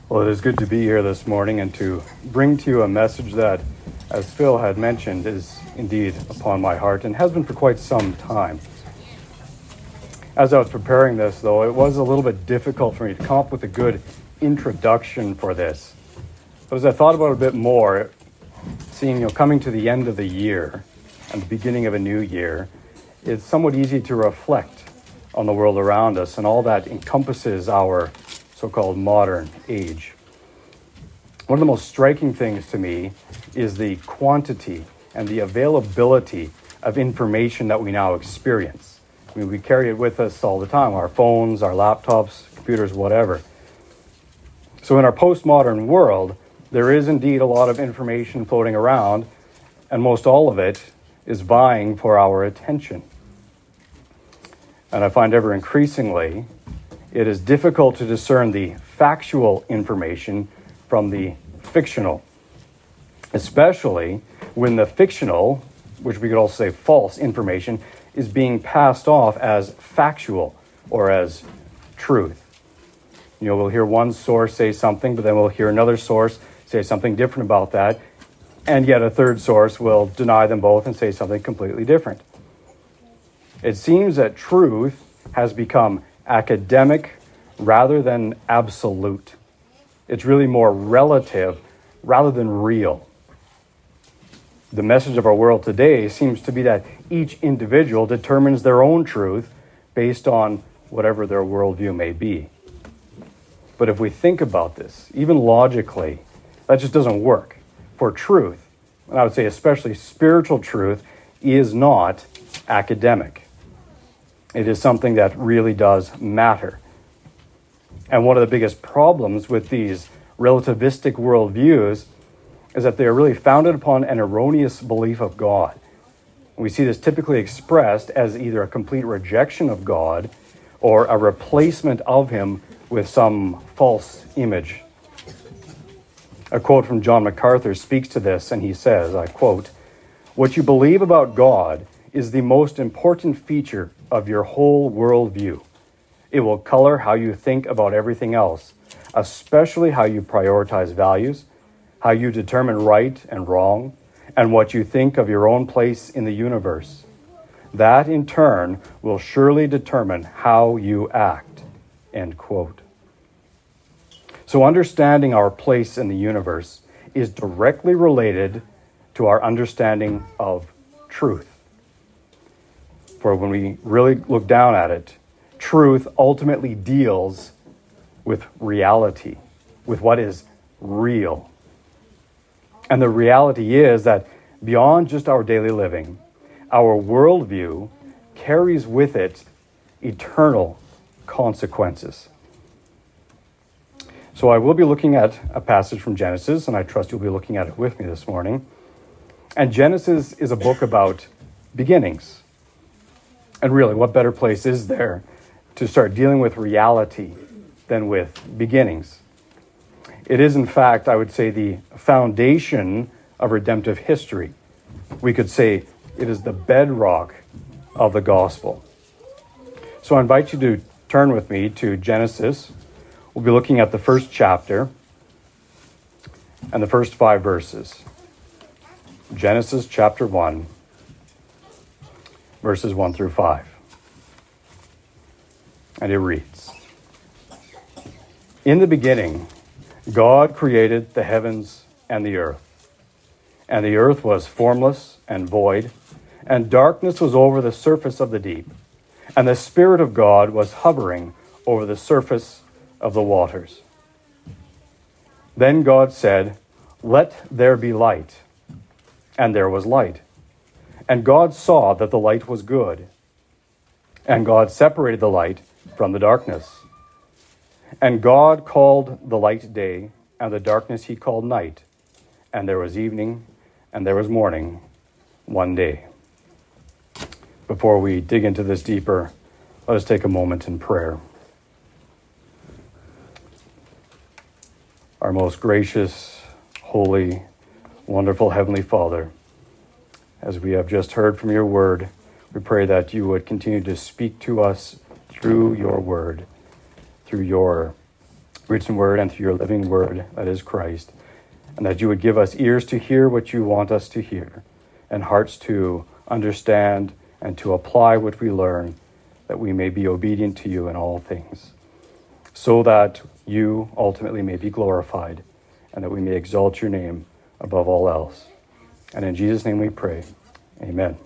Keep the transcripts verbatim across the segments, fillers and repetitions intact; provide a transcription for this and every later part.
Well, it is good to be here this morning and to bring to you a message that, as Phil had mentioned, is indeed upon my heart and has been for quite some time. As I was preparing this, though, it was a little bit difficult for me to come up with a good introduction for this. But as I thought about it a bit more, seeing, you know, coming to the end of the year and the beginning of a new year, it's somewhat easy to reflect on the world around us and all that encompasses our so-called modern age. One of the most striking things to me is the quantity and the availability of information that we now experience. I mean, we carry it with us all the time, our phones, our laptops, computers, whatever. So in our postmodern world, there is indeed a lot of information floating around, and most all of it is vying for our attention. And I find ever increasingly it is difficult to discern the factual information from the fictional, especially when the fictional, which we could also say false information, is being passed off as factual or as truth. You know, we'll hear one source say something, but then we'll hear another source say something different about that, and yet a third source will deny them both and say something completely different. It seems that truth has become academic rather than absolute. It's really more relative rather than real. The message of our world today seems to be that each individual determines their own truth based on whatever their worldview may be. But if we think about this, even logically, that just doesn't work. For truth, and I would say especially spiritual truth, is not academic. It is something that really does matter. And one of the biggest problems with these relativistic worldviews is that they are really founded upon an erroneous belief of God. We see this typically expressed as either a complete rejection of God or a replacement of him with some false image. A quote from John MacArthur speaks to this, and he says, I quote, "What you believe about God is the most important feature of your whole worldview. It will color how you think about everything else, especially how you prioritize values, how you determine right and wrong, and what you think of your own place in the universe. That, in turn, will surely determine how you act." End quote. So understanding our place in the universe is directly related to our understanding of truth. For when we really look down at it, truth ultimately deals with reality, with what is real. And the reality is that beyond just our daily living, our worldview carries with it eternal consequences. So I will be looking at a passage from Genesis, and I trust you'll be looking at it with me this morning. And Genesis is a book about beginnings. And really, what better place is there to start dealing with reality than with beginnings? It is, in fact, I would say, the foundation of redemptive history. We could say it is the bedrock of the gospel. So I invite you to turn with me to Genesis. We'll be looking at the first chapter and the first five verses. Genesis chapter one, verses one through five. And it reads, "In the beginning, God created the heavens and the earth. And the earth was formless and void, and darkness was over the surface of the deep. And the Spirit of God was hovering over the surface of the waters. Then God said, 'Let there be light.' And there was light. And God saw that the light was good. And God separated the light from the darkness. And God called the light day, and the darkness he called night. And there was evening, and there was morning, one day." Before we dig into this deeper, let us take a moment in prayer. Our most gracious, holy, wonderful Heavenly Father, as we have just heard from your word, we pray that you would continue to speak to us through your word, through your written word and through your living word, that is Christ, and that you would give us ears to hear what you want us to hear, and hearts to understand and to apply what we learn, that we may be obedient to you in all things, so that you ultimately may be glorified, and that we may exalt your name above all else. And in Jesus' name we pray. Amen.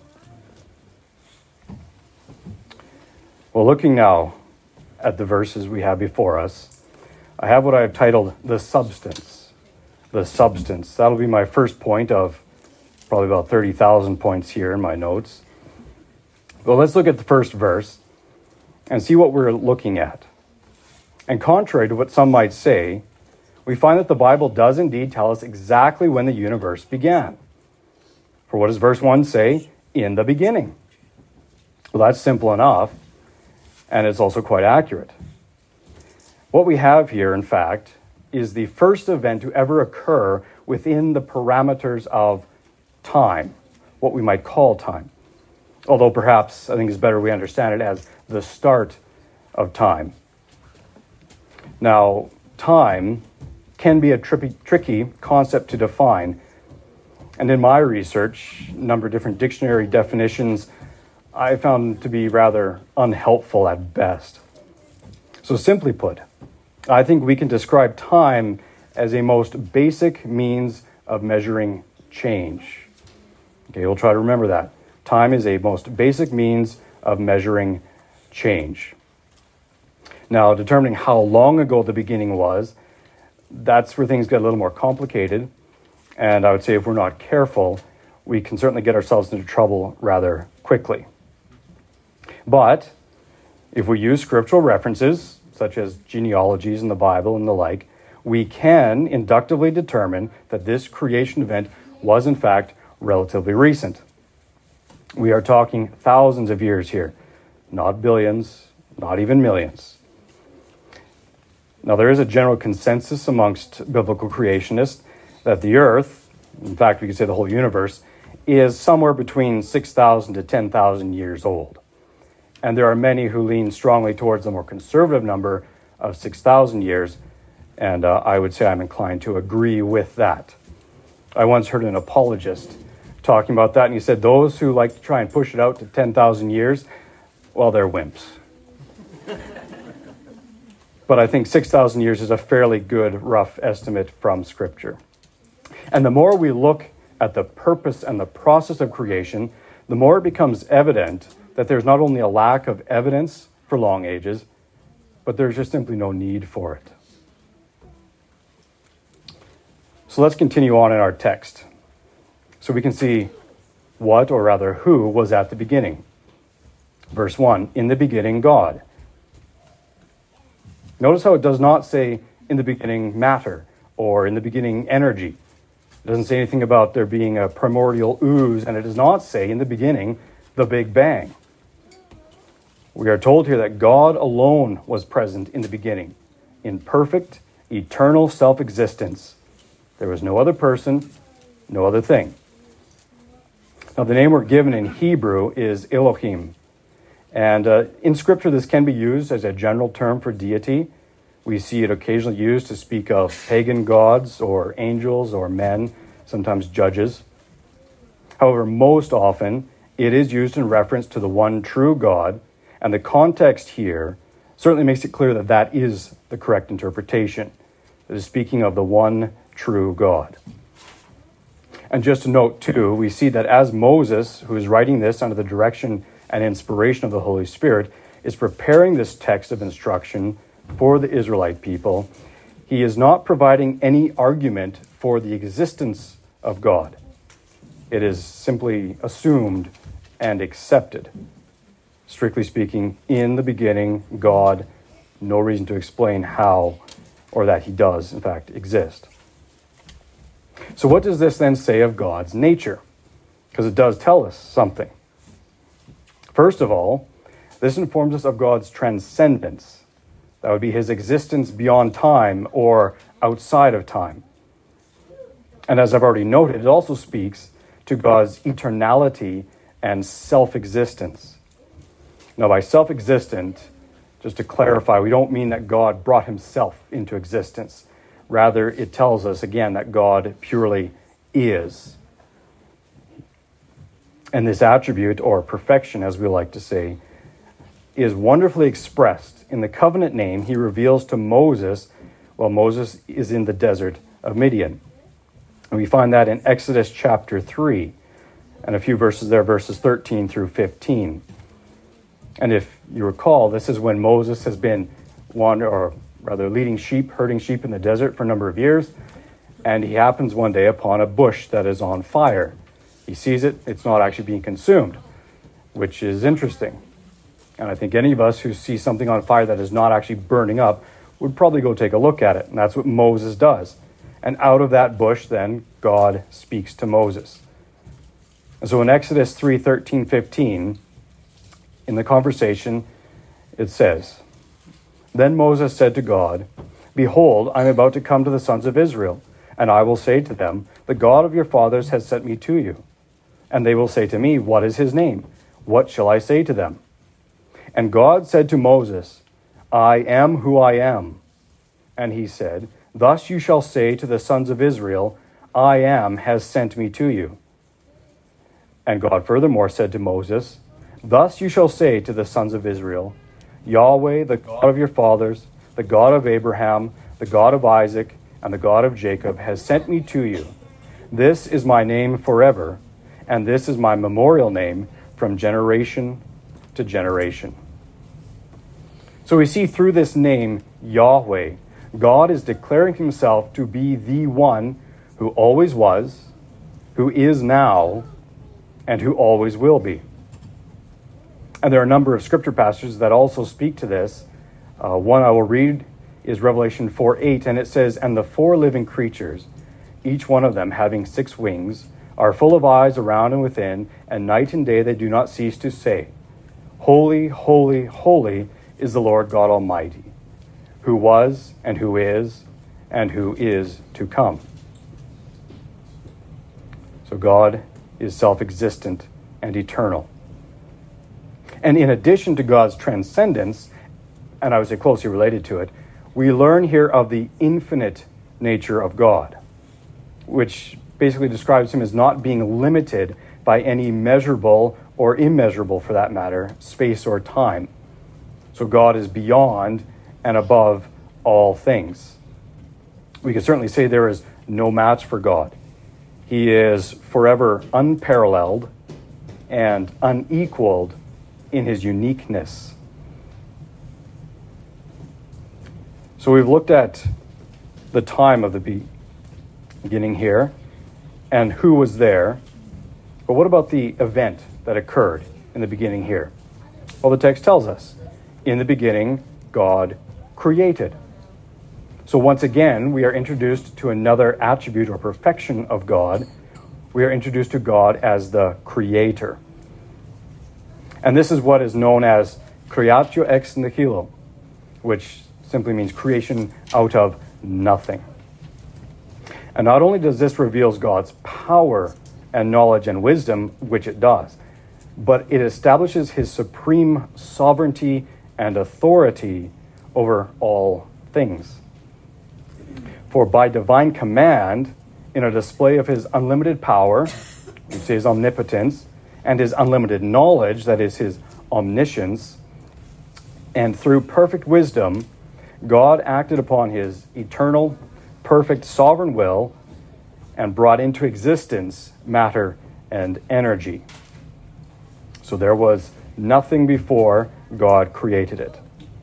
Well, looking now at the verses we have before us, I have what I have titled the substance. The substance. That'll be my first point of probably about thirty thousand points here in my notes. But let's look at the first verse and see what we're looking at. And contrary to what some might say, we find that the Bible does indeed tell us exactly when the universe began. For what does verse one say? In the beginning. Well, that's simple enough, and it's also quite accurate. What we have here, in fact, is the first event to ever occur within the parameters of time, what we might call time. Although perhaps I think it's better we understand it as the start of time. Now, time can be a tricky, tricky concept to define. And in my research, a number of different dictionary definitions I found to be rather unhelpful at best. So simply put, I think we can describe time as a most basic means of measuring change. Okay, we'll try to remember that. Time is a most basic means of measuring change. Now, determining how long ago the beginning was, that's where things get a little more complicated. And I would say if we're not careful, we can certainly get ourselves into trouble rather quickly. But if we use scriptural references, such as genealogies in the Bible and the like, we can inductively determine that this creation event was in fact relatively recent. We are talking thousands of years here, not billions, not even millions. Now, there is a general consensus amongst biblical creationists that the earth, in fact, we could say the whole universe, is somewhere between six thousand to ten thousand years old. And there are many who lean strongly towards the more conservative number of six thousand years, and uh, I would say I'm inclined to agree with that. I once heard an apologist talking about that, and he said those who like to try and push it out to ten thousand years, well, they're wimps. But I think six thousand years is a fairly good rough estimate from Scripture. And the more we look at the purpose and the process of creation, the more it becomes evident that there's not only a lack of evidence for long ages, but there's just simply no need for it. So let's continue on in our text, so we can see what, or rather who, was at the beginning. Verse one, in the beginning, God. Notice how it does not say, in the beginning, matter, or in the beginning, energy. It doesn't say anything about there being a primordial ooze, and it does not say, in the beginning, the Big Bang. We are told here that God alone was present in the beginning, in perfect, eternal self-existence. There was no other person, no other thing. Now, the name we're given in Hebrew is Elohim. And uh, in Scripture, this can be used as a general term for deity. We see it occasionally used to speak of pagan gods or angels or men, sometimes judges. However, most often, it is used in reference to the one true God, and the context here certainly makes it clear that that is the correct interpretation. It is speaking of the one true God. And just to note, too, we see that as Moses, who is writing this under the direction and inspiration of the Holy Spirit, is preparing this text of instruction for the Israelite people, he is not providing any argument for the existence of God. It is simply assumed and accepted. Strictly speaking, in the beginning, God, no reason to explain how or that he does, in fact, exist. So what does this then say of God's nature? Because it does tell us something. First of all, this informs us of God's transcendence. That would be his existence beyond time or outside of time. And as I've already noted, it also speaks to God's eternality and self-existence. Now, by self-existent, just to clarify, we don't mean that God brought himself into existence. Rather, it tells us, again, that God purely is. And this attribute, or perfection, as we like to say, is wonderfully expressed in the covenant name he reveals to Moses while Moses is in the desert of Midian. And we find that in Exodus chapter three, and a few verses there, verses thirteen through fifteen. And if you recall, this is when Moses has been wander, or rather leading sheep, herding sheep in the desert for a number of years, and he happens one day upon a bush that is on fire. He sees it, it's not actually being consumed, which is interesting. And I think any of us who see something on fire that is not actually burning up would probably go take a look at it. And that's what Moses does. And out of that bush, then, God speaks to Moses. And so in Exodus three, thirteen, fifteen, in the conversation, it says, "Then Moses said to God, 'Behold, I am about to come to the sons of Israel, and I will say to them, the God of your fathers has sent me to you. And they will say to me, what is his name? What shall I say to them?' And God said to Moses, 'I am who I am.' And he said, 'Thus you shall say to the sons of Israel, I am has sent me to you.' And God furthermore said to Moses, 'Thus you shall say to the sons of Israel, Yahweh, the God of your fathers, the God of Abraham, the God of Isaac, and the God of Jacob has sent me to you. This is my name forever, and this is my memorial name from generation to generation.'" So we see through this name, Yahweh, God is declaring himself to be the one who always was, who is now, and who always will be. And there are a number of scripture passages that also speak to this. Uh, one I will read is Revelation four eight, and it says, "And the four living creatures, each one of them having six wings, are full of eyes around and within, and night and day they do not cease to say, Holy, holy, holy is the Lord God Almighty, who was, and who is, and who is to come." So God is self-existent and eternal. And in addition to God's transcendence, and I would say closely related to it, we learn here of the infinite nature of God, which basically describes him as not being limited by any measurable or immeasurable, for that matter, space or time. So God is beyond and above all things. We can certainly say there is no match for God. He is forever unparalleled and unequaled in his uniqueness. So we've looked at the time of the be- beginning here and who was there. But what about the event that occurred in the beginning here? Well, the text tells us, in the beginning, God created. So once again, we are introduced to another attribute or perfection of God. We are introduced to God as the creator. And this is what is known as creatio ex nihilo, which simply means creation out of nothing. And not only does this reveal God's power and knowledge and wisdom, which it does, but it establishes his supreme sovereignty and authority over all things. For by divine command, in a display of his unlimited power, we say his omnipotence, and his unlimited knowledge, that is his omniscience, and through perfect wisdom, God acted upon his eternal, perfect, sovereign will and brought into existence matter and energy. So there was nothing before God created it.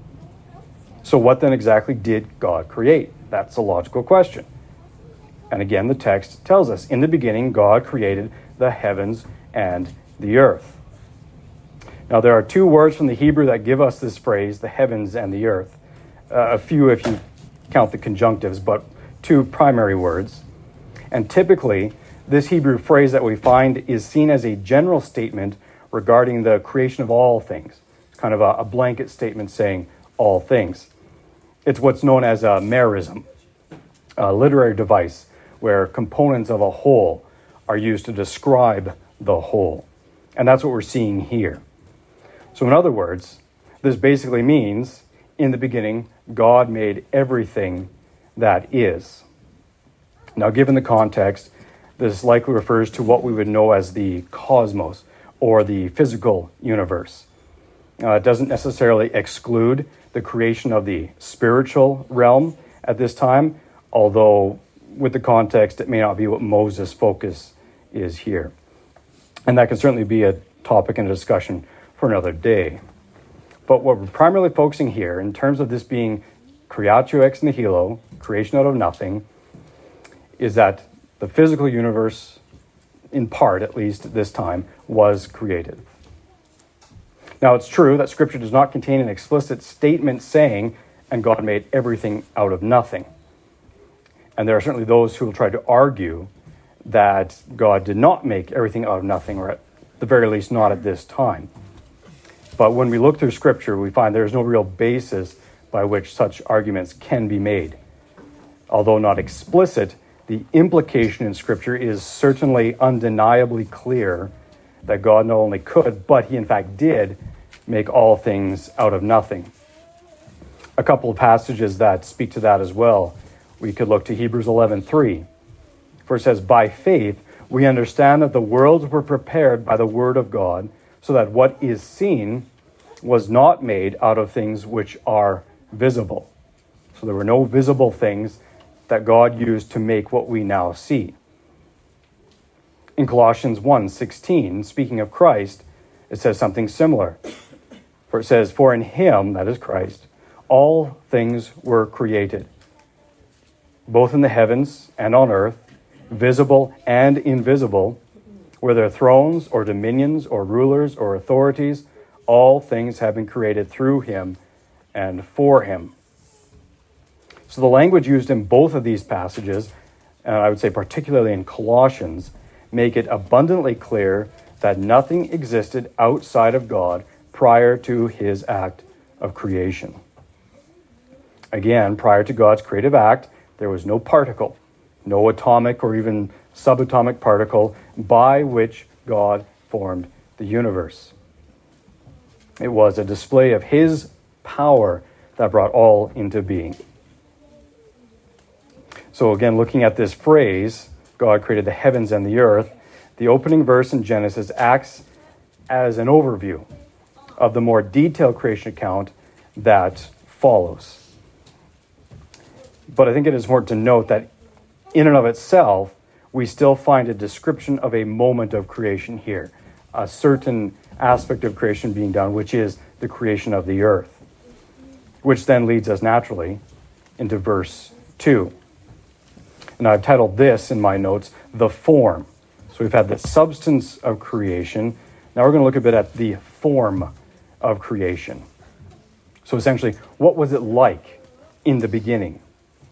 So what then exactly did God create? That's a logical question. And again, the text tells us, in the beginning, God created the heavens and the earth. Now, there are two words from the Hebrew that give us this phrase, the heavens and the earth. Uh, a few if you count the conjunctives, but two primary words. And typically, this Hebrew phrase that we find is seen as a general statement regarding the creation of all things. It's kind of a, a blanket statement saying all things. It's what's known as a merism, a literary device where components of a whole are used to describe the whole. And that's what we're seeing here. So in other words, this basically means in the beginning, God made everything that is. Now, given the context, this likely refers to what we would know as the cosmos, or the physical universe. Uh, it doesn't necessarily exclude the creation of the spiritual realm at this time, although with the context, it may not be what Moses' focus is here. And that can certainly be a topic and a discussion for another day. But what we're primarily focusing here, in terms of this being creatio ex nihilo, creation out of nothing, is that the physical universe, in part at least at this time, was created. Now, it's true that Scripture does not contain an explicit statement saying, and God made everything out of nothing. And there are certainly those who will try to argue that God did not make everything out of nothing, or at the very least not at this time. But when we look through Scripture, we find there is no real basis by which such arguments can be made. Although not explicit, the implication in Scripture is certainly undeniably clear that God not only could, but he in fact did, make all things out of nothing. A couple of passages that speak to that as well. We could look to Hebrews eleven three, for it says, "By faith we understand that the worlds were prepared by the word of God, so that what is seen was not made out of things which are visible." So there were no visible things that God used to make what we now see. In Colossians one sixteen, speaking of Christ, it says something similar. For it says, "For in him," that is Christ, "all things were created, both in the heavens and on earth, visible and invisible, whether thrones or dominions or rulers or authorities, all things have been created through him and for him." So the language used in both of these passages, and I would say particularly in Colossians, make it abundantly clear that nothing existed outside of God prior to his act of creation. Again, prior to God's creative act, there was no particle, no atomic or even subatomic particle by which God formed the universe. It was a display of his power that brought all into being. So again, looking at this phrase, God created the heavens and the earth, the opening verse in Genesis acts as an overview of the more detailed creation account that follows. But I think it is important to note that in and of itself, we still find a description of a moment of creation here, a certain aspect of creation being done, which is the creation of the earth, which then leads us naturally into verse two. And I've titled this in my notes, "The Form." So we've had the substance of creation. Now we're going to look a bit at the form of creation. So essentially, what was it like in the beginning?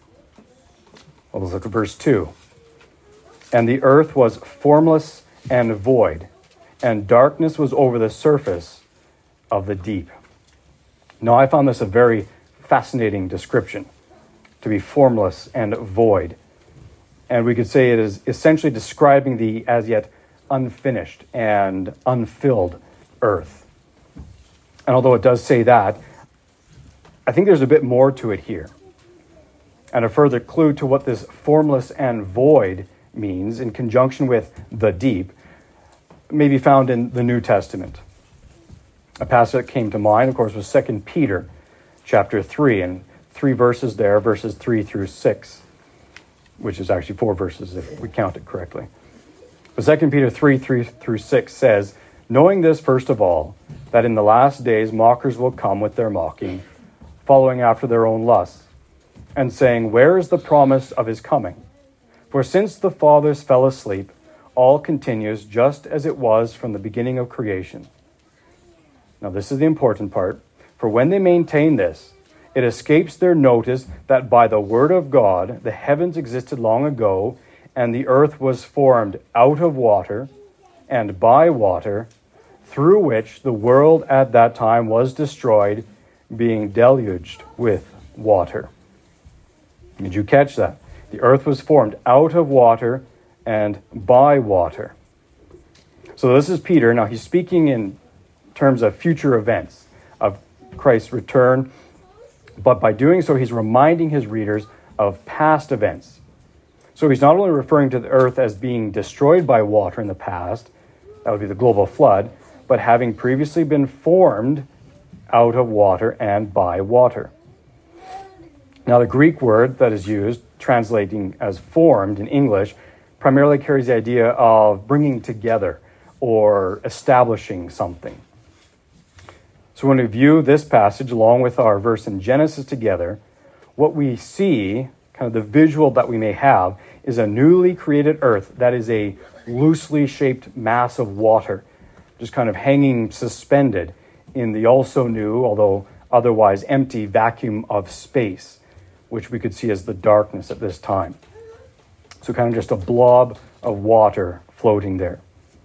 Well, let's look at verse two. "And the earth was formless and void, and darkness was over the surface of the deep." Now, I found this a very fascinating description, to be formless and void. And we could say it is essentially describing the as yet unfinished and unfilled earth. And although it does say that, I think there's a bit more to it here. And a further clue to what this formless and void means in conjunction with the deep may be found in the New Testament. A passage that came to mind, of course, was Second Peter chapter three, and three verses there, verses three through six, which is actually four verses if we count it correctly. But Second Peter three, three through six says, "Knowing this first of all, that in the last days mockers will come with their mocking, following after their own lusts, and saying, 'Where is the promise of his coming?' For since the fathers fell asleep, all continues just as it was from the beginning of creation." Now this is the important part. "For when they maintain this, it escapes their notice that by the word of God the heavens existed long ago, and the earth was formed out of water and by water, through which the world at that time was destroyed, being deluged with water." Did you catch that? The earth was formed out of water and by water. So this is Peter. Now he's speaking in terms of future events, of Christ's return, But by doing so, he's reminding his readers of past events. So he's not only referring to the earth as being destroyed by water in the past, that would be the global flood, but having previously been formed out of water and by water. Now, the Greek word that is used, translating as formed in English, primarily carries the idea of bringing together or establishing something. So when we view this passage along with our verse in Genesis together, what we see, kind of the visual that we may have, is a newly created earth that is a loosely shaped mass of water, just kind of hanging suspended in the also new, although otherwise empty, vacuum of space, which we could see as the darkness at this time. So kind of just a blob of water floating there.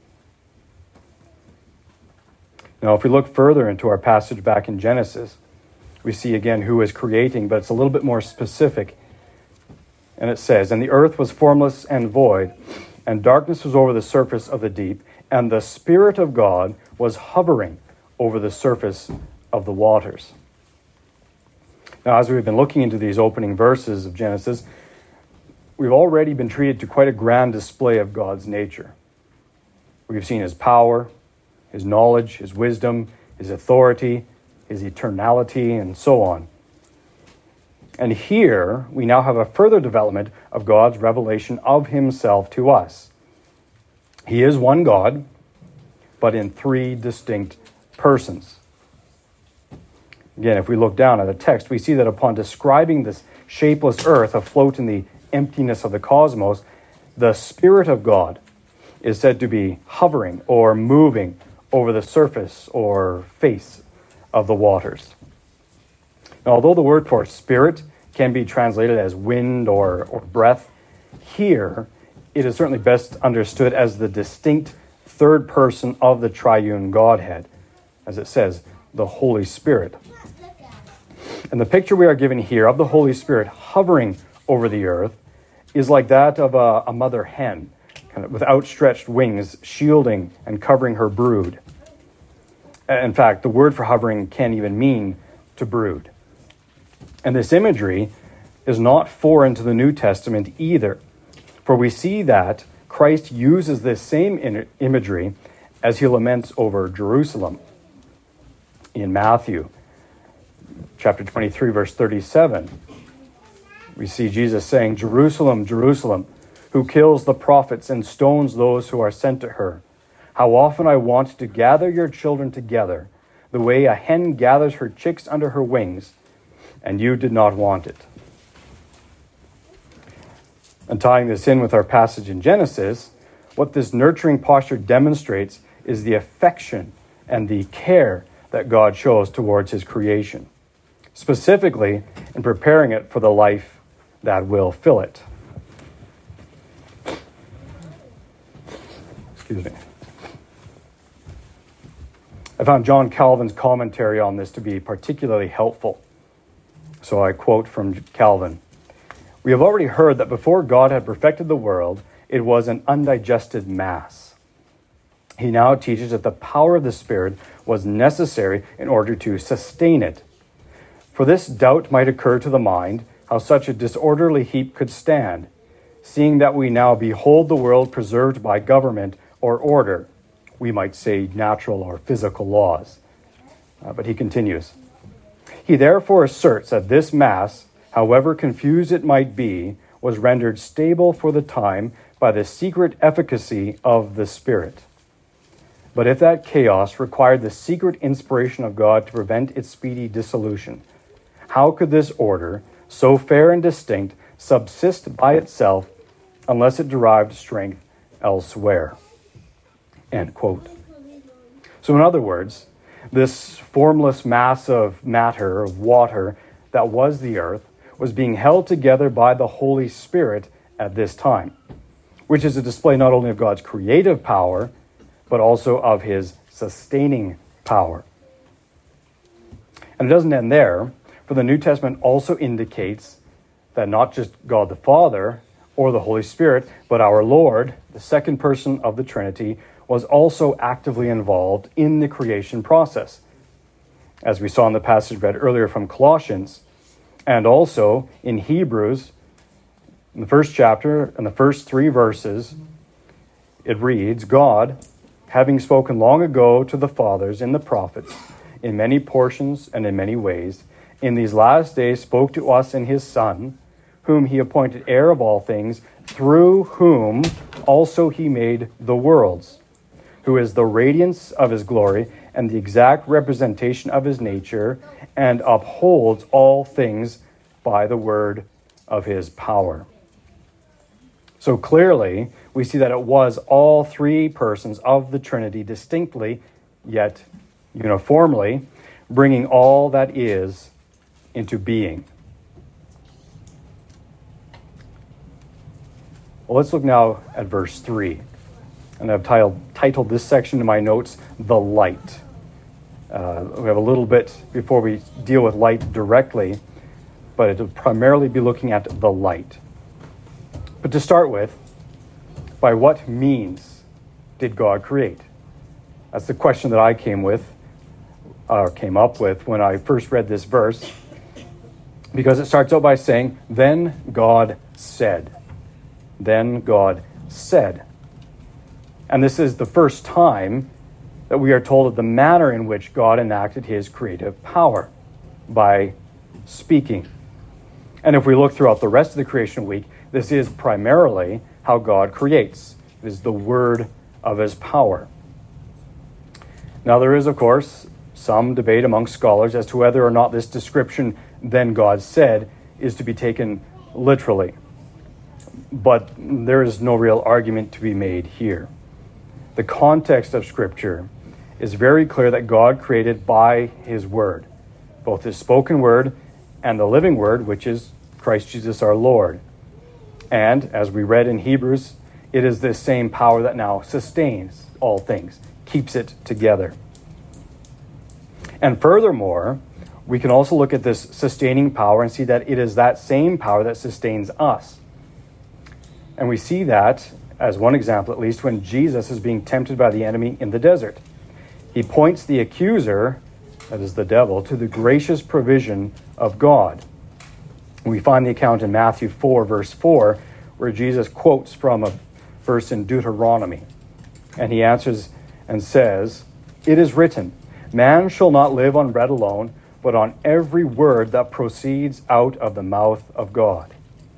Now, if we look further into our passage back in Genesis, we see again who is creating, but it's a little bit more specific. And it says, "And the earth was formless and void, and darkness was over the surface of the deep, and the Spirit of God was hovering over the surface of the waters." Now, as we've been looking into these opening verses of Genesis, we've already been treated to quite a grand display of God's nature. We've seen his power, his knowledge, his wisdom, his authority, his eternality, and so on. And here, we now have a further development of God's revelation of himself to us. He is one God, but in three distinct persons. Again, if we look down at the text, we see that upon describing this shapeless earth afloat in the emptiness of the cosmos, the Spirit of God is said to be hovering or moving over the surface or face of the waters. Now, although the word for spirit can be translated as wind or, or breath, here it is certainly best understood as the distinct third person of the triune Godhead, as it says, the Holy Spirit. And the picture we are given here of the Holy Spirit hovering over the earth is like that of a, a mother hen, kind of with outstretched wings, shielding and covering her brood. In fact, the word for hovering can even mean to brood. And this imagery is not foreign to the New Testament either, for we see that Christ uses this same in- imagery as he laments over Jerusalem. In Matthew chapter twenty-three, verse thirty-seven, we see Jesus saying, "Jerusalem, Jerusalem, who kills the prophets and stones those who are sent to her. How often I want to gather your children together, the way a hen gathers her chicks under her wings, and you did not want it." And tying this in with our passage in Genesis, what this nurturing posture demonstrates is the affection and the care that God shows towards his creation, specifically in preparing it for the life that will fill it. Excuse me. I found John Calvin's commentary on this to be particularly helpful. So I quote from Calvin, "We have already heard that before God had perfected the world, it was an undigested mass. He now teaches that the power of the Spirit was necessary in order to sustain it. For this doubt might occur to the mind, how such a disorderly heap could stand, seeing that we now behold the world preserved by government or order, we might say natural or physical laws." Uh, but he continues, "He therefore asserts that this mass, however confused it might be, was rendered stable for the time by the secret efficacy of the Spirit. But if that chaos required the secret inspiration of God to prevent its speedy dissolution, how could this order, so fair and distinct, subsist by itself unless it derived strength elsewhere?" End quote. So in other words, this formless mass of matter, of water, that was the earth, was being held together by the Holy Spirit at this time, which is a display not only of God's creative power, but also of his sustaining power. And it doesn't end there, for the New Testament also indicates that not just God the Father or the Holy Spirit, but our Lord, the second person of the Trinity, was also actively involved in the creation process. As we saw in the passage read earlier from Colossians, And also in Hebrews, in the first chapter, in the first three verses, it reads, God, having spoken long ago to the fathers in the prophets, in many portions and in many ways, in these last days spoke to us in his Son, whom he appointed heir of all things, through whom also he made the worlds, who is the radiance of his glory and the exact representation of his nature, and upholds all things by the word of his power. So clearly, we see that it was all three persons of the Trinity distinctly, yet uniformly, bringing all that is into being. Well, let's look now at verse three. And I've titled, titled this section in my notes, The Light. Uh, we have a little bit before we deal with light directly, but it'll primarily be looking at the light. But to start with, by what means did God create? That's the question that I came with, or came up with when I first read this verse, because it starts out by saying, then God said. Then God said. And this is the first time that we are told of the manner in which God enacted his creative power, by speaking. And if we look throughout the rest of the creation week, this is primarily how God creates. It is the word of his power. Now there is, of course, some debate among scholars as to whether or not this description, then God said, is to be taken literally. But there is no real argument to be made here. The context of Scripture is very clear that God created by his word, both his spoken word and the living word, which is Christ Jesus our Lord. And as we read in Hebrews, it is this same power that now sustains all things, keeps it together. And furthermore, we can also look at this sustaining power and see that it is that same power that sustains us. And we see that, as one example at least, when Jesus is being tempted by the enemy in the desert. He points the accuser, that is the devil, to the gracious provision of God. We find the account in Matthew four, verse four, where Jesus quotes from a verse in Deuteronomy. And he answers and says, it is written, man shall not live on bread alone, but on every word that proceeds out of the mouth of God.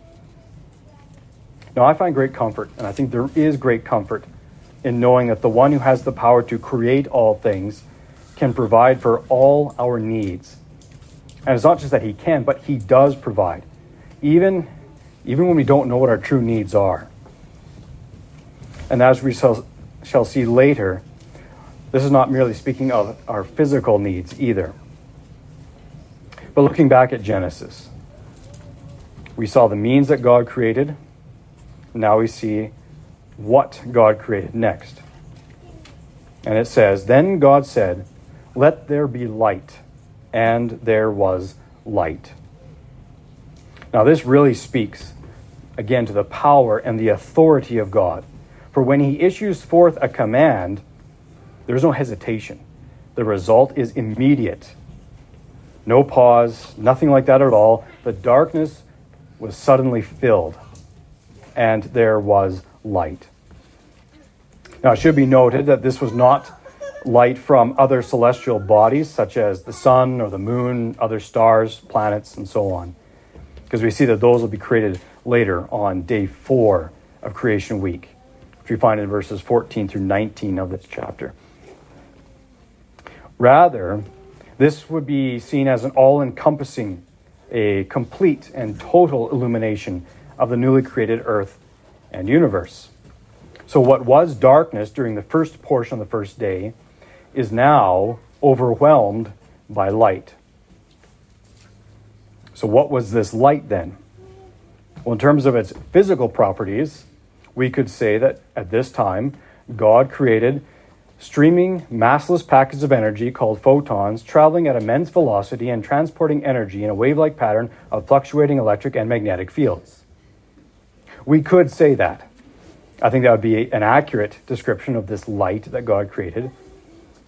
Now, I find great comfort, and I think there is great comfort in knowing that the one who has the power to create all things can provide for all our needs. And it's not just that he can, but he does provide, even, even when we don't know what our true needs are. And as we shall, shall see later, this is not merely speaking of our physical needs either. But looking back at Genesis, we saw the means that God created. Now we see what God created next. And it says, then God said, let there be light. And there was light. Now this really speaks, again, to the power and the authority of God. For when he issues forth a command, there's no hesitation. The result is immediate. No pause, nothing like that at all. The darkness was suddenly filled, and there was light. Now, it should be noted that this was not light from other celestial bodies, such as the sun or the moon, other stars, planets, and so on. Because we see that those will be created later on day four of creation week, which we find in verses fourteen through nineteen of this chapter. Rather, this would be seen as an all-encompassing, a complete and total illumination of the newly created earth and universe. So what was darkness during the first portion of the first day is now overwhelmed by light. So what was this light then? Well, in terms of its physical properties, we could say that at this time, God created streaming, massless packets of energy called photons traveling at immense velocity and transporting energy in a wave-like pattern of fluctuating electric and magnetic fields. We could say that. I think that would be an accurate description of this light that God created.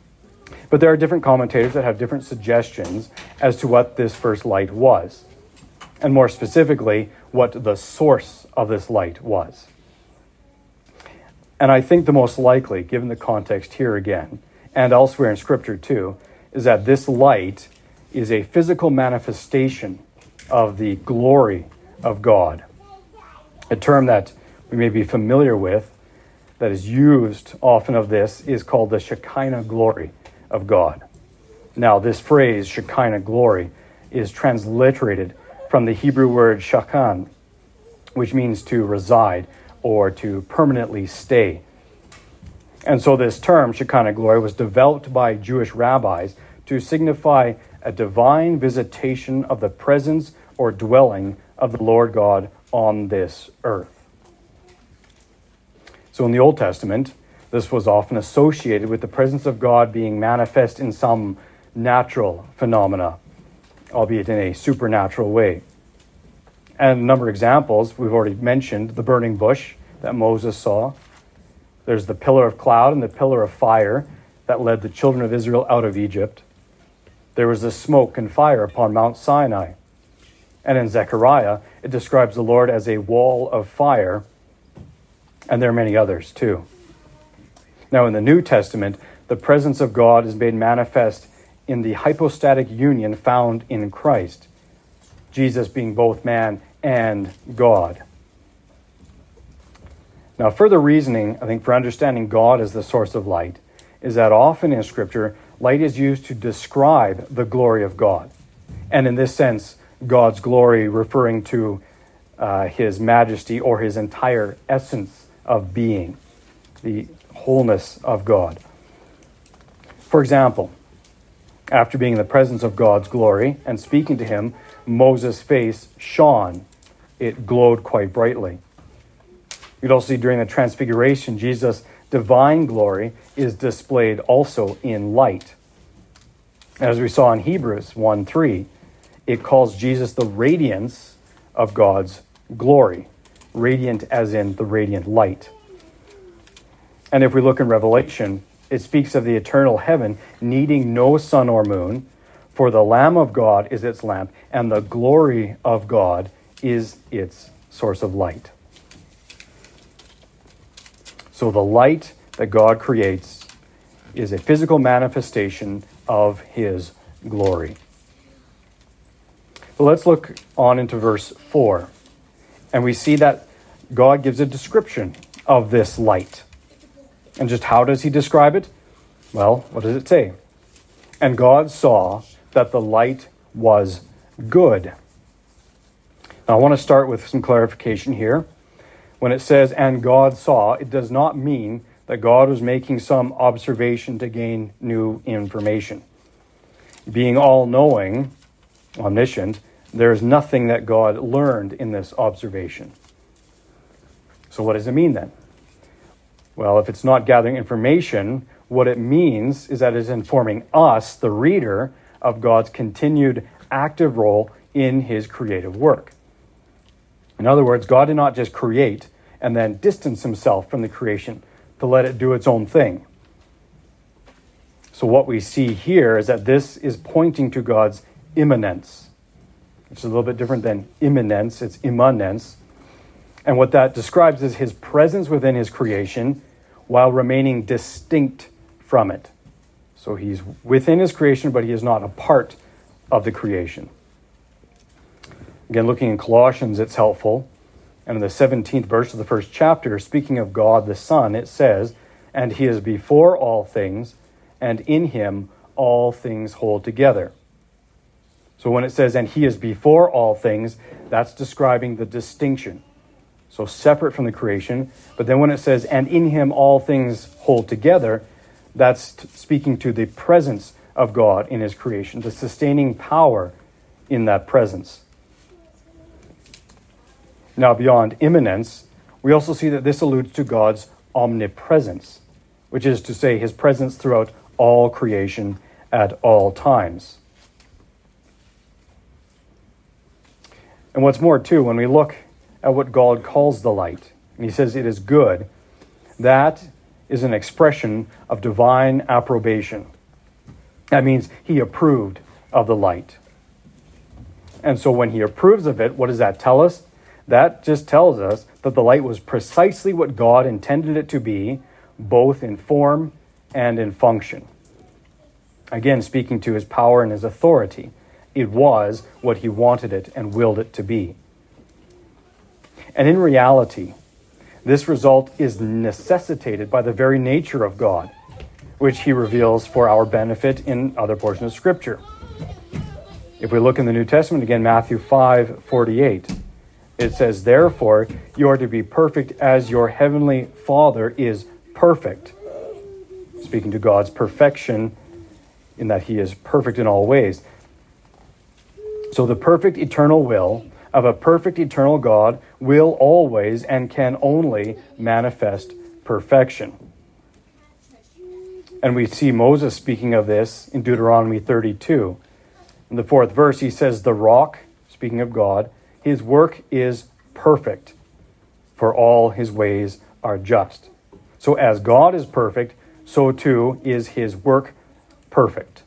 But there are different commentators that have different suggestions as to what this first light was. and more specifically, what the source of this light was. And I think the most likely, given the context here again, and elsewhere in Scripture too, is that this light is a physical manifestation of the glory of God. A term that we may be familiar with, that is used often of this, is called the Shekinah glory of God. Now, this phrase, Shekinah glory, is transliterated from the Hebrew word shakan, which means to reside or to permanently stay. And so this term, Shekinah glory, was developed by Jewish rabbis to signify a divine visitation of the presence or dwelling of the Lord God on this earth. So in the Old Testament, this was often associated with the presence of God being manifest in some natural phenomena, albeit in a supernatural way. And a number of examples we've already mentioned: the burning bush that Moses saw. There's the pillar of cloud and the pillar of fire that led the children of Israel out of Egypt. There was the smoke and fire upon Mount Sinai. And in Zechariah, it describes the Lord as a wall of fire. And there are many others too. Now in the New Testament, the presence of God is made manifest in the hypostatic union found in Christ, Jesus being both man and God. Now, further reasoning, I think, for understanding God as the source of light is that often in Scripture, light is used to describe the glory of God. And in this sense, God's glory referring to uh, his majesty or his entire essence of being, the wholeness of God. For example, after being in the presence of God's glory and speaking to him, Moses' face shone. It glowed quite brightly. You'd also see during the Transfiguration, Jesus' divine glory is displayed also in light. As we saw in Hebrews one three, it calls Jesus the radiance of God's glory. Radiant as in the radiant light. And if we look in Revelation, it speaks of the eternal heaven needing no sun or moon, for the Lamb of God is its lamp, and the glory of God is its source of light. So the light that God creates is a physical manifestation of his glory. But let's look on into verse four. And we see that God gives a description of this light. And just how does he describe it? Well, what does it say? And God saw that the light was good. Now, I want to start with some clarification here. When it says, and God saw, it does not mean that God was making some observation to gain new information. Being all-knowing, omniscient, there is nothing that God learned in this observation. So what does it mean then? Well, if it's not gathering information, what it means is that it's informing us, the reader, of God's continued active role in his creative work. In other words, God did not just create and then distance himself from the creation to let it do its own thing. So what we see here is that this is pointing to God's immanence, which is a little bit different than immanence, it's immanence. And what that describes is his presence within his creation while remaining distinct from it. So he's within his creation, but he is not a part of the creation. Again, looking in Colossians, it's helpful. And in the seventeenth verse of the first chapter, speaking of God the Son, it says, and he is before all things, and in him all things hold together. So when it says, and he is before all things, that's describing the distinction. So separate from the creation. But then when it says, and in him all things hold together, that's t- speaking to the presence of God in his creation, the sustaining power in that presence. Now, beyond immanence, we also see that this alludes to God's omnipresence, which is to say his presence throughout all creation at all times. And what's more, too, when we look at what God calls the light, and he says it is good, that is an expression of divine approbation. That means he approved of the light. And so when he approves of it, what does that tell us? That just tells us that the light was precisely what God intended it to be, both in form and in function. Again, speaking to his power and his authority, it was what he wanted it and willed it to be. And in reality, this result is necessitated by the very nature of God, which he reveals for our benefit in other portions of Scripture. If we look in the New Testament, again, Matthew five forty-eight, it says, "Therefore, you are to be perfect as your heavenly Father is perfect." Speaking to God's perfection in that he is perfect in all ways. So the perfect eternal will of a perfect eternal God will always and can only manifest perfection. And we see Moses speaking of this in Deuteronomy thirty-two. In the fourth verse, he says, "The rock," speaking of God, "his work is perfect, for all his ways are just." So as God is perfect, so too is his work perfect.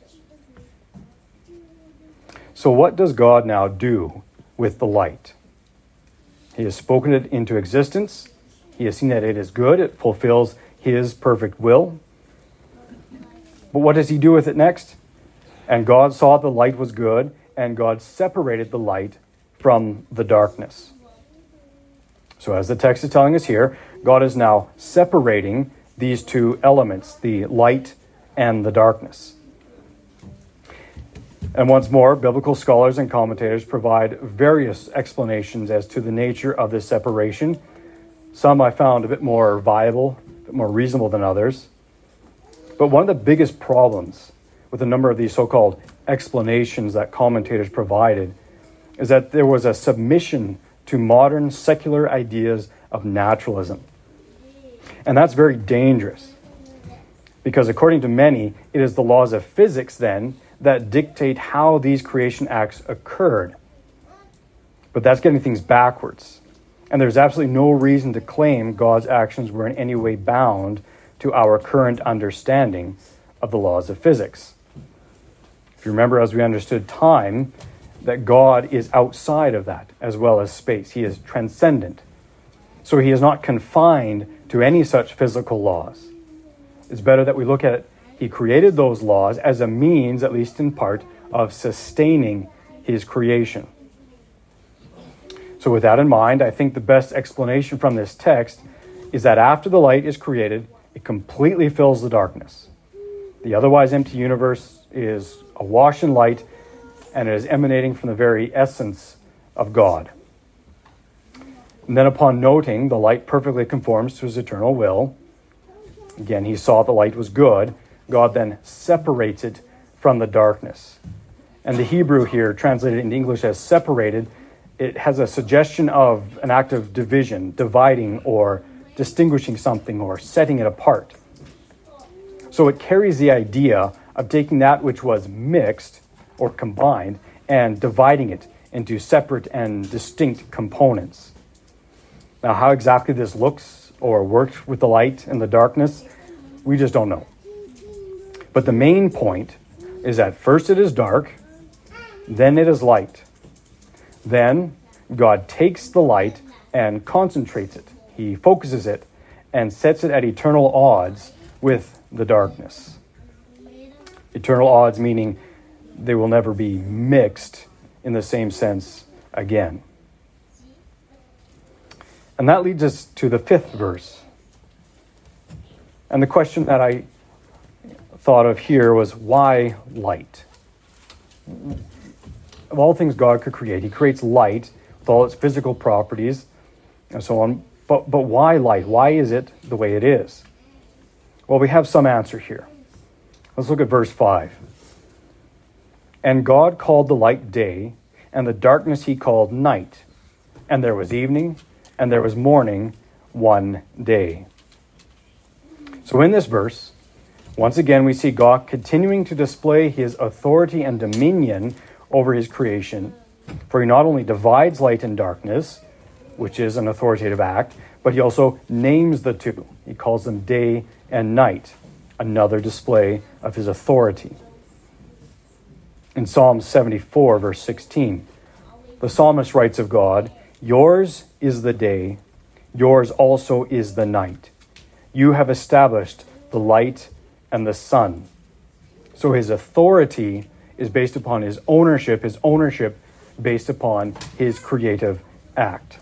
So what does God now do with the light? He has spoken it into existence. He has seen that it is good. It fulfills his perfect will. But what does he do with it next? "And God saw the light was good, and God separated the light from the darkness." So as the text is telling us here, God is now separating these two elements, the light and the darkness. And once more, biblical scholars and commentators provide various explanations as to the nature of this separation. Some I found a bit more viable, a bit more reasonable than others. But one of the biggest problems with a number of these so-called explanations that commentators provided is that there was a submission to modern secular ideas of naturalism. And that's very dangerous, because according to many, it is the laws of physics then that dictate how these creation acts occurred. But that's getting things backwards. And there's absolutely no reason to claim God's actions were in any way bound to our current understanding of the laws of physics. If you remember, as we understood time, that God is outside of that as well as space. He is transcendent. So he is not confined to any such physical laws. It's better that we look at it. He created those laws as a means, at least in part, of sustaining his creation. So with that in mind, I think the best explanation from this text is that after the light is created, it completely fills the darkness. The otherwise empty universe is awash in light, and it is emanating from the very essence of God. And then upon noting the light perfectly conforms to his eternal will, again, he saw the light was good, God then separates it from the darkness. And the Hebrew here, translated into English as separated, it has a suggestion of an act of division, dividing or distinguishing something or setting it apart. So it carries the idea of taking that which was mixed or combined and dividing it into separate and distinct components. Now, how exactly this looks or works with the light and the darkness, we just don't know. But the main point is that first it is dark, then it is light. Then God takes the light and concentrates it. He focuses it and sets it at eternal odds with the darkness. Eternal odds meaning they will never be mixed in the same sense again. And that leads us to the fifth verse. And the question that I thought of here was, why light? Of all things God could create, he creates light with all its physical properties and so on. But, but why light? Why is it the way it is? Well, we have some answer here. Let's look at verse five. "And God called the light day, and the darkness he called night. And there was evening, and there was morning, one day." So in this verse, once again, we see God continuing to display his authority and dominion over his creation. For he not only divides light and darkness, which is an authoritative act, but he also names the two. He calls them day and night, another display of his authority. In Psalm seventy-four, verse sixteen, The psalmist writes of God, "Yours is the day, yours also is the night. You have established the light and the sun." So his authority is based upon his ownership, his ownership based upon his creative act.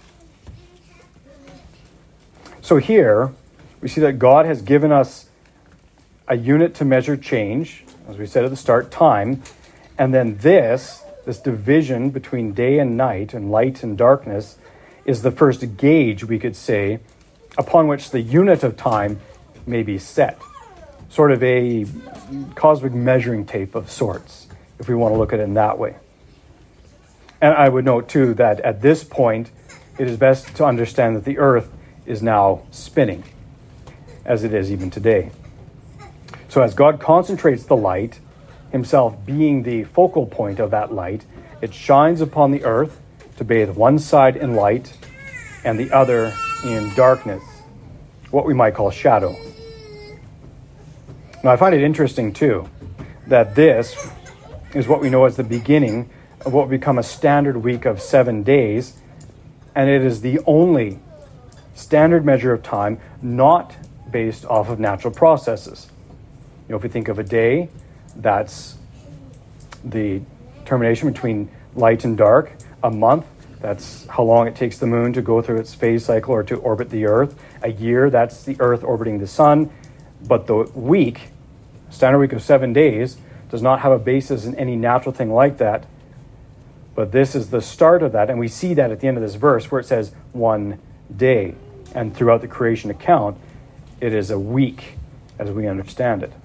So here, we see that God has given us a unit to measure change, as we said at the start, time, and then this, this division between day and night and light and darkness is the first gauge, we could say, upon which the unit of time may be set. Sort of a cosmic measuring tape of sorts, if we want to look at it in that way. And I would note, too, that at this point, it is best to understand that the earth is now spinning, as it is even today. So as God concentrates the light, himself being the focal point of that light, it shines upon the earth to bathe one side in light and the other in darkness, what we might call shadow. Now, I find it interesting, too, that this is what we know as the beginning of what will become a standard week of seven days, and it is the only standard measure of time not based off of natural processes. You know, if we think of a day, that's the termination between light and dark. A month, that's how long it takes the moon to go through its phase cycle or to orbit the earth. A year, that's the earth orbiting the sun. But the week, standard week of seven days, does not have a basis in any natural thing like that. But this is the start of that, and we see that at the end of this verse where it says one day. And throughout the creation account, it is a week as we understand it.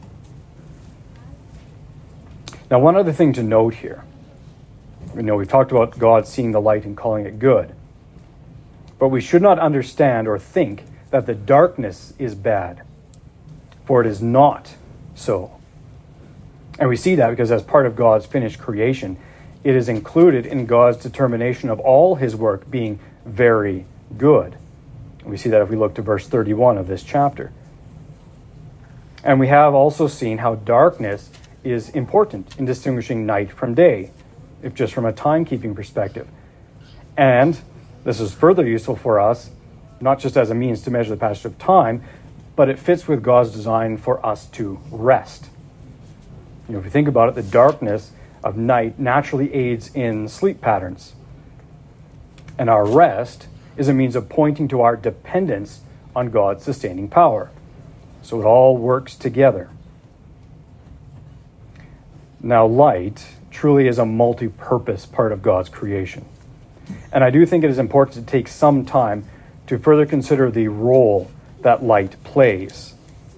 Now, one other thing to note here. You know, we've talked about God seeing the light and calling it good. But we should not understand or think that the darkness is bad, for it is not so. And we see that because as part of God's finished creation, it is included in God's determination of all his work being very good. And we see that if we look to verse thirty-one of this chapter. And we have also seen how darkness is important in distinguishing night from day, if just from a timekeeping perspective. And this is further useful for us, not just as a means to measure the passage of time, but it fits with God's design for us to rest. You know, if you think about it, the darkness of night naturally aids in sleep patterns. And our rest is a means of pointing to our dependence on God's sustaining power. So it all works together. Now, light truly is a multi-purpose part of God's creation. And I do think it is important to take some time to further consider the role that light plays.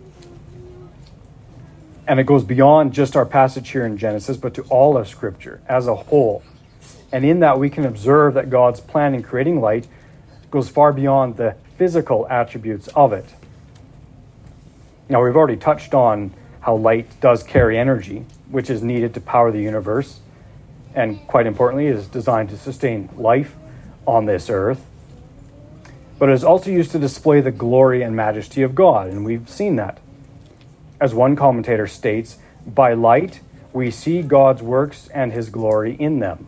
And it goes beyond just our passage here in Genesis, but to all of Scripture as a whole. And in that, we can observe that God's plan in creating light goes far beyond the physical attributes of it. Now, we've already touched on how light does carry energy, which is needed to power the universe, and quite importantly, is designed to sustain life on this earth. But it is also used to display the glory and majesty of God, and we've seen that. As one commentator states, by light we see God's works and his glory in them.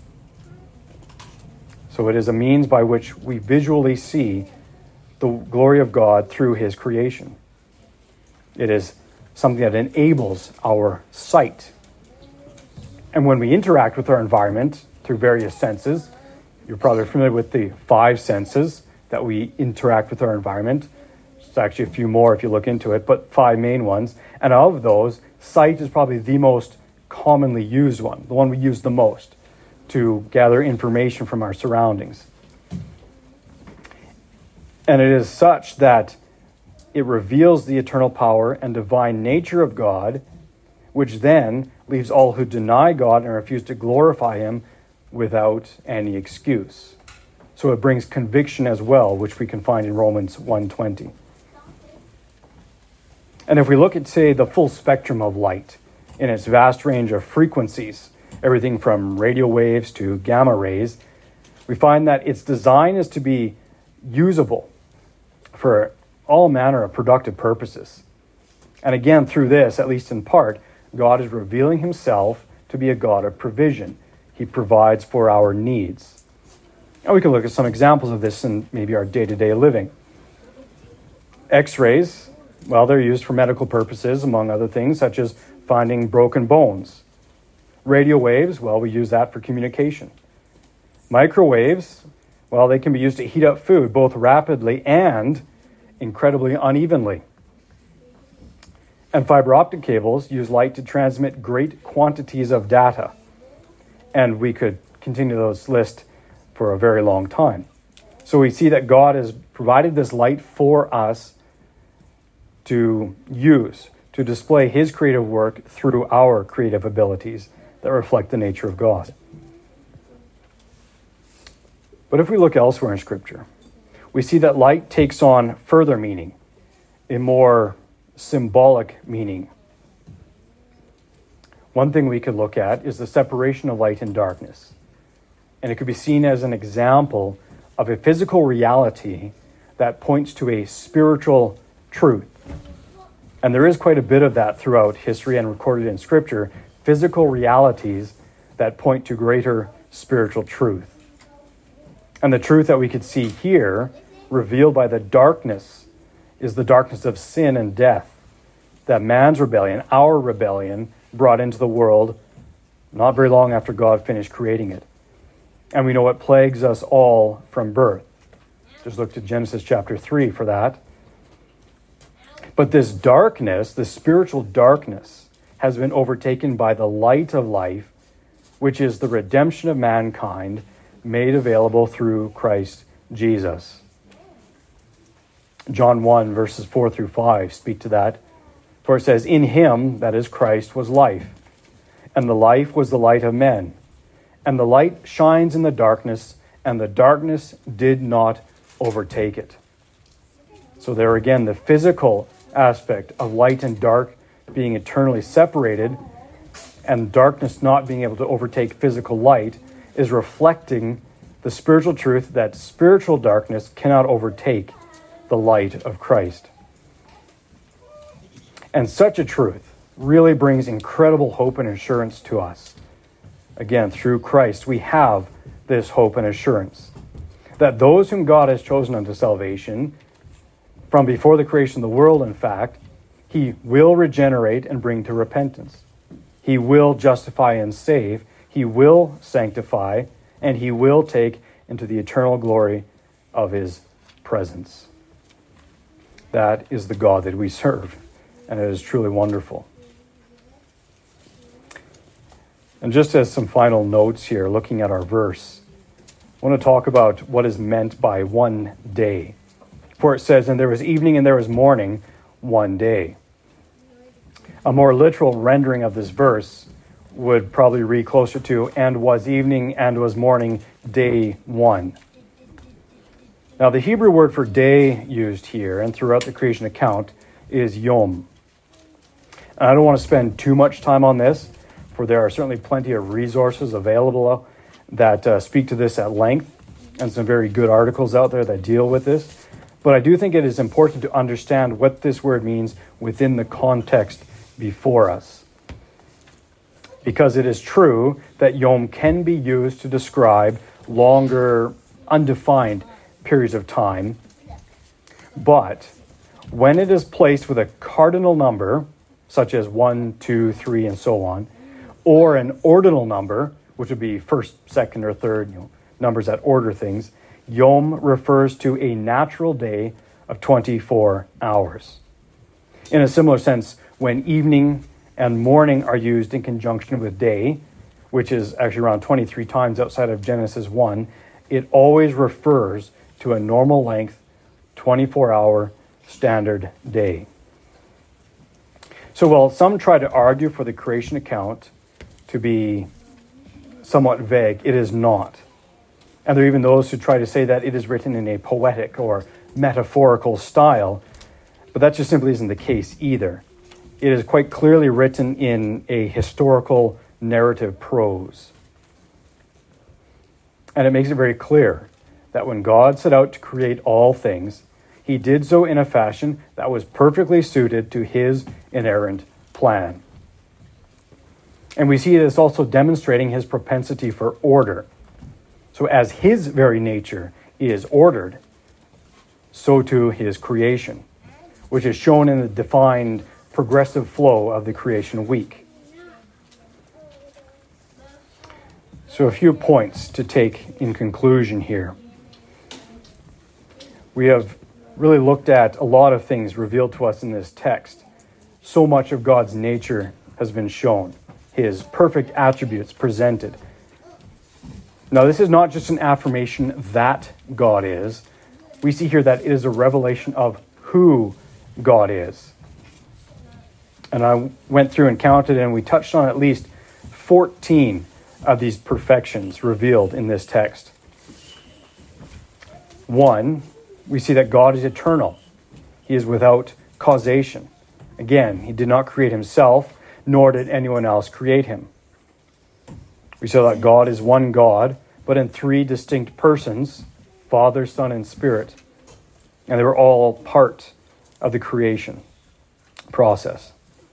So it is a means by which we visually see the glory of God through his creation. It is something that enables our sight. And when we interact with our environment through various senses, you're probably familiar with the five senses that we interact with our environment. There's actually a few more if you look into it, but five main ones. And of those, sight is probably the most commonly used one, the one we use the most to gather information from our surroundings. And it is such that it reveals the eternal power and divine nature of God, which then leaves all who deny God and refuse to glorify him without any excuse. So it brings conviction as well, which we can find in Romans one twenty. And if we look at, say, the full spectrum of light in its vast range of frequencies, everything from radio waves to gamma rays, we find that its design is to be usable for all manner of productive purposes. And again, through this, at least in part, God is revealing himself to be a God of provision. He provides for our needs. And we can look at some examples of this in maybe our day-to-day living. X-rays, well, they're used for medical purposes, among other things, such as finding broken bones. Radio waves, well, we use that for communication. Microwaves, well, they can be used to heat up food, both rapidly and incredibly unevenly. And fiber optic cables use light to transmit great quantities of data. And we could continue those list for a very long time. So we see that God has provided this light for us to use, to display his creative work through our creative abilities that reflect the nature of God. But if we look elsewhere in Scripture, we see that light takes on further meaning, a more symbolic meaning. One thing we could look at is the separation of light and darkness. And it could be seen as an example of a physical reality that points to a spiritual truth. And there is quite a bit of that throughout history and recorded in Scripture, physical realities that point to greater spiritual truth. And the truth that we could see here, revealed by the darkness, is the darkness of sin and death, that man's rebellion, our rebellion, brought into the world not very long after God finished creating it. And we know it plagues us all from birth. Just look to Genesis chapter three for that. But this darkness, this spiritual darkness, has been overtaken by the light of life, which is the redemption of mankind made available through Christ Jesus. John one, verses four through five speak to that. For it says, "In him," that is Christ, "was life, and the life was the light of men. And the light shines in the darkness, and the darkness did not overtake it." So there again, the physical aspect of light and dark being eternally separated, and darkness not being able to overtake physical light, is reflecting the spiritual truth that spiritual darkness cannot overtake the light of Christ. And such a truth really brings incredible hope and assurance to us. Again, through Christ, we have this hope and assurance that those whom God has chosen unto salvation, from before the creation of the world, in fact, he will regenerate and bring to repentance. He will justify and save. He will sanctify, and he will take into the eternal glory of his presence. That is the God that we serve, and it is truly wonderful. And just as some final notes here, looking at our verse, I want to talk about what is meant by one day. For it says, "And there was evening and there was morning, one day." A more literal rendering of this verse would probably read closer to, "And was evening and was morning, day one." Now, the Hebrew word for day used here and throughout the creation account is yom. And I don't want to spend too much time on this, for there are certainly plenty of resources available that uh, speak to this at length, and some very good articles out there that deal with this. But I do think it is important to understand what this word means within the context before us. Because it is true that yom can be used to describe longer, undefined periods of time. But when it is placed with a cardinal number, such as one, two, three, and so on, or an ordinal number, which would be first, second, or third, you know, numbers that order things, yom refers to a natural day of twenty-four hours. In a similar sense, when evening and morning are used in conjunction with day, which is actually around twenty-three times outside of Genesis one, it always refers to a normal length, twenty-four hour standard day. So while some try to argue for the creation account to be somewhat vague, it is not. And there are even those who try to say that it is written in a poetic or metaphorical style, but that just simply isn't the case either. It is quite clearly written in a historical narrative prose. And it makes it very clear that when God set out to create all things, he did so in a fashion that was perfectly suited to his inerrant plan. And we see this also demonstrating his propensity for order. So as his very nature is ordered, so too his creation, which is shown in the defined progressive flow of the creation week. So a few points to take in conclusion here. We have really looked at a lot of things revealed to us in this text. So much of God's nature has been shown, his perfect attributes presented. Now, this is not just an affirmation that God is. We see here that it is a revelation of who God is. And I went through and counted, and we touched on at least fourteen of these perfections revealed in this text. One, we see that God is eternal. He is without causation. Again, he did not create himself, nor did anyone else create him. We saw that God is one God, but in three distinct persons, Father, Son, and Spirit. And they were all part of the creation process.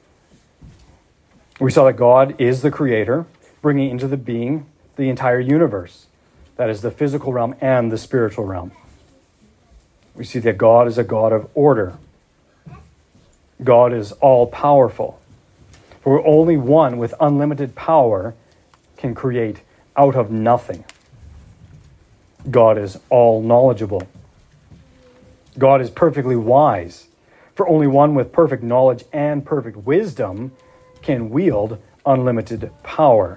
We saw that God is the creator, bringing into the being the entire universe. That is the physical realm and the spiritual realm. We see that God is a God of order. God is all-powerful. For only one with unlimited power can create out of nothing. God is all-knowledgeable. God is perfectly wise. For only one with perfect knowledge and perfect wisdom can wield unlimited power.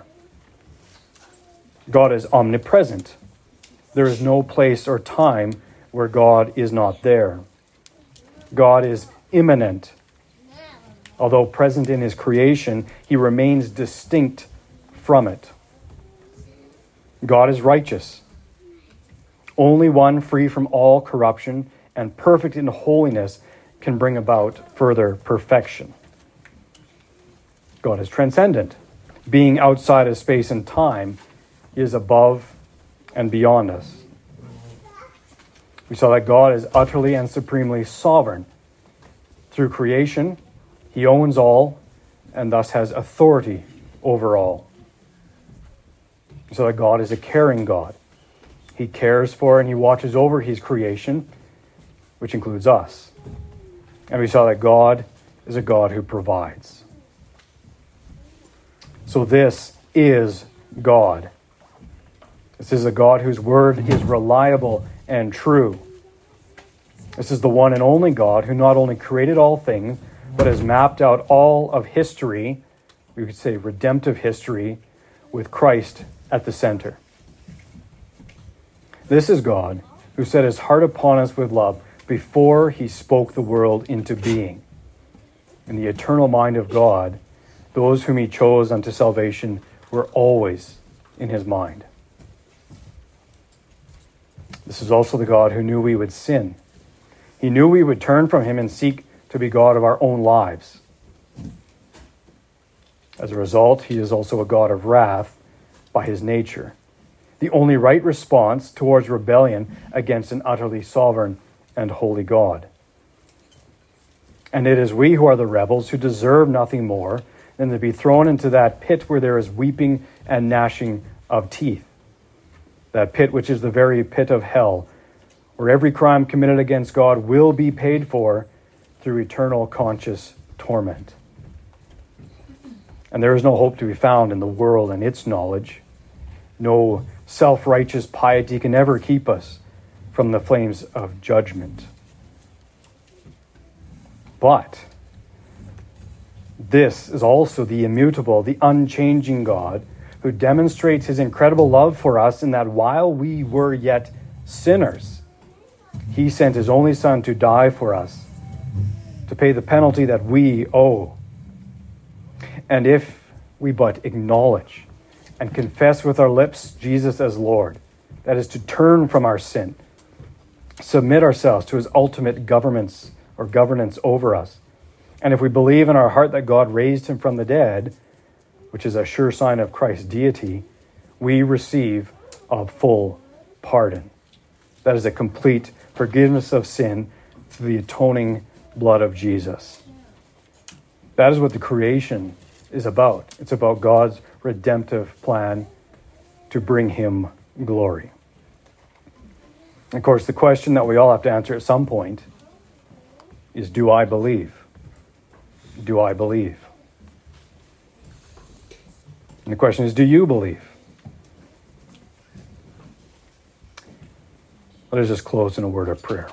God is omnipresent. There is no place or time where God is not there. God is immanent. Although present in his creation, he remains distinct from it. God is righteous. Only one free from all corruption and perfect in holiness can bring about further perfection. God is transcendent. Being outside of space and time, he is above and beyond us. We saw that God is utterly and supremely sovereign. Through creation, he owns all and thus has authority over all. So that God is a caring God. He cares for and he watches over his creation, which includes us. And we saw that God is a God who provides. So this is God. This is a God whose word is reliable and true. This is the one and only God who not only created all things, but has mapped out all of history, we could say redemptive history, with Christ at the center. This is God who set his heart upon us with love before he spoke the world into being. In the eternal mind of God, those whom he chose unto salvation were always in his mind. This is also the God who knew we would sin. He knew we would turn from him and seek to be God of our own lives. As a result, he is also a God of wrath by his nature. The only right response towards rebellion against an utterly sovereign and holy God. And it is we who are the rebels who deserve nothing more than to be thrown into that pit where there is weeping and gnashing of teeth. That pit which is the very pit of hell, where every crime committed against God will be paid for through eternal conscious torment. And there is no hope to be found in the world and its knowledge. No self-righteous piety can ever keep us from the flames of judgment. But this is also the immutable, the unchanging God who demonstrates his incredible love for us in that while we were yet sinners, he sent his only Son to die for us, to pay the penalty that we owe. And if we but acknowledge and confess with our lips Jesus as Lord, that is to turn from our sin, submit ourselves to his ultimate governments or governance over us, and if we believe in our heart that God raised him from the dead, which is a sure sign of Christ's deity, we receive a full pardon. That is a complete forgiveness of sin through the atoning blood of Jesus. That is what the creation is about. It's about God's redemptive plan to bring him glory. Of course, the question that we all have to answer at some point is, do I believe? Do I believe? And the question is, do you believe? Let us just close in a word of prayer.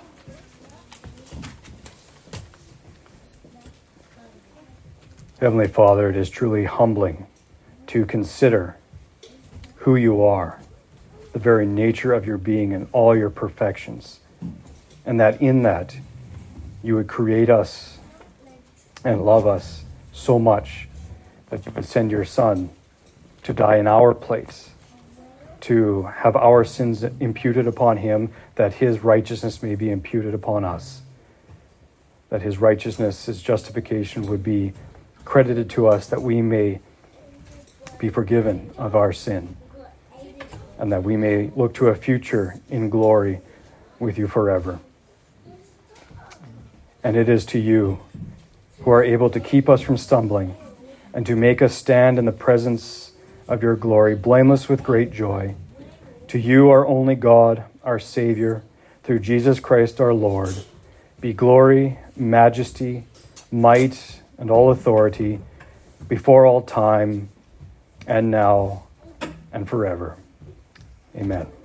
Heavenly Father, it is truly humbling to consider who you are, the very nature of your being and all your perfections, and that in that you would create us and love us so much that you would send your Son to die in our place, to have our sins imputed upon him, that his righteousness may be imputed upon us, that his righteousness, his justification would be credited to us, that we may be forgiven of our sin, and that we may look to a future in glory with you forever. And it is to you who are able to keep us from stumbling and to make us stand in the presence of your glory, blameless with great joy. To you, our only God, our Savior, through Jesus Christ our Lord, be glory, majesty, might, and all authority before all time and now and forever. Amen.